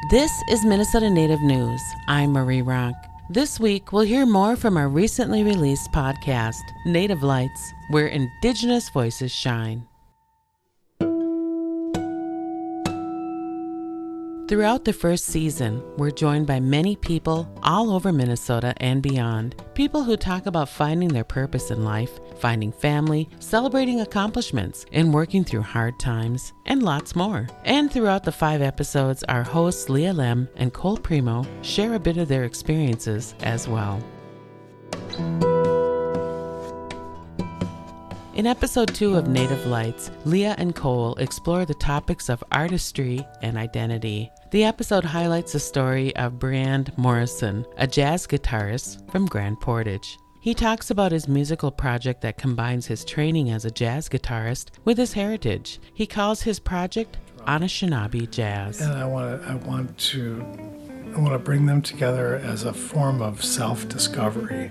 This is Minnesota Native News. I'm Marie Rock. This week, we'll hear more from our recently released podcast, Native Lights, where Indigenous voices shine. Throughout the first season, we're joined by many people all over Minnesota and beyond. People who talk about finding their purpose in life, finding family, celebrating accomplishments, and working through hard times, and lots more. And throughout the 5 episodes, our hosts Leah Lem and Cole Primo share a bit of their experiences as well. In episode 2 of Native Lights, Leah and Cole explore the topics of artistry and identity. The episode highlights the story of Brand Morrison, a jazz guitarist from Grand Portage. He talks about his musical project that combines his training as a jazz guitarist with his heritage. He calls his project Anishinaabe Jazz. And I want to bring them together as a form of self-discovery.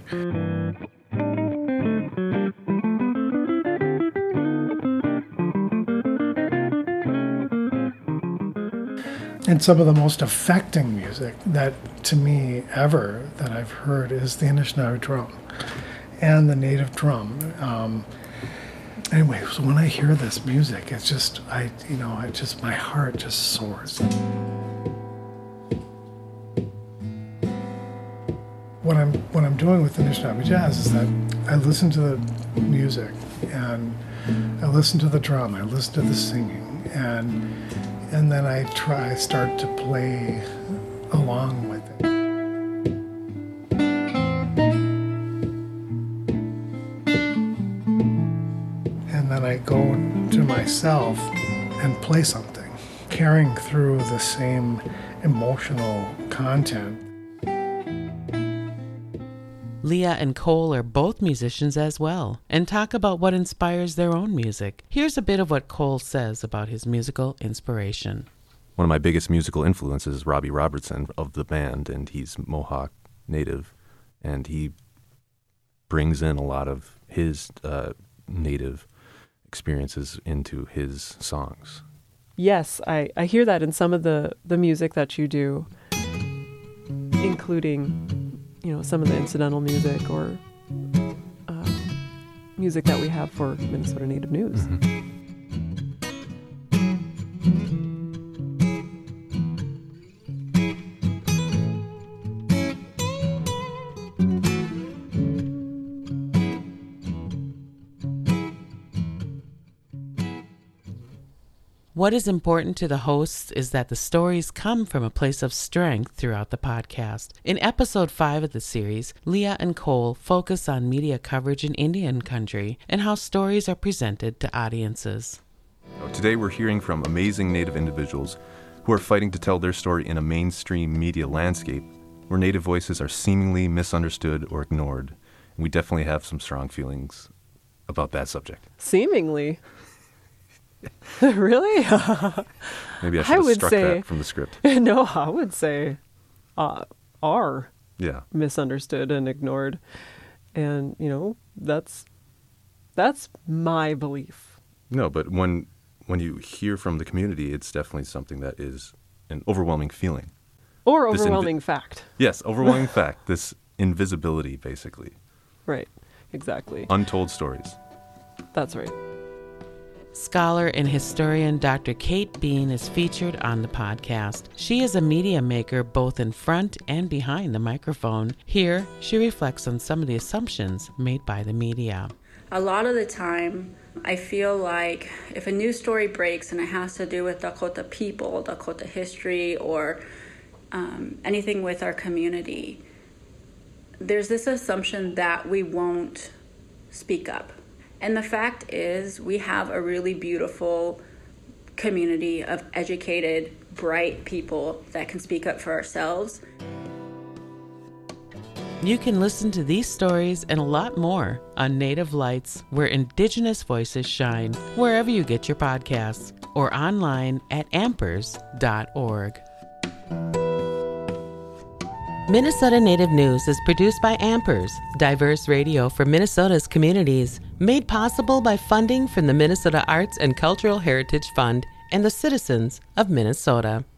And some of the most affecting music that, to me, ever that I've heard is the Anishinaabe drum and the native drum. Anyway, so when I hear this music, it's just, my heart just soars. What I'm doing with Anishinaabe Jazz is that I listen to the music and I listen to the drum, I listen to the singing, and then I start to play along with it. And then I go to myself and play something, carrying through the same emotional content. Leah and Cole are both musicians as well and talk about what inspires their own music. Here's a bit of what Cole says about his musical inspiration. One of my biggest musical influences is Robbie Robertson of the band, and he's Mohawk Native, and he brings in a lot of his Native experiences into his songs. Yes, I hear that in some of the music that you do, including some of the incidental music or music that we have for Minnesota Native News. Mm-hmm. What is important to the hosts is that the stories come from a place of strength throughout the podcast. In episode 5 of the series, Leah and Cole focus on media coverage in Indian country and how stories are presented to audiences. Today we're hearing from amazing Native individuals who are fighting to tell their story in a mainstream media landscape where Native voices are seemingly misunderstood or ignored. And we definitely have some strong feelings about that subject. Seemingly? Really? Maybe I should have struck that from the script. No, I would say are misunderstood and ignored. And, that's my belief. No, but when you hear from the community, it's definitely something that is an overwhelming feeling. Or overwhelming fact. Yes, overwhelming fact. This invisibility, basically. Right, exactly. Untold stories. That's right. Scholar and historian Dr. Kate Bean is featured on the podcast. She is a media maker both in front and behind the microphone. Here, she reflects on some of the assumptions made by the media. A lot of the time, I feel like if a news story breaks and it has to do with Dakota people, Dakota history, or anything with our community, there's this assumption that we won't speak up. And the fact is, we have a really beautiful community of educated, bright people that can speak up for ourselves. You can listen to these stories and a lot more on Native Lights, where Indigenous voices shine, wherever you get your podcasts, or online at ampers.org. Minnesota Native News is produced by Ampers, diverse radio for Minnesota's communities, made possible by funding from the Minnesota Arts and Cultural Heritage Fund and the citizens of Minnesota.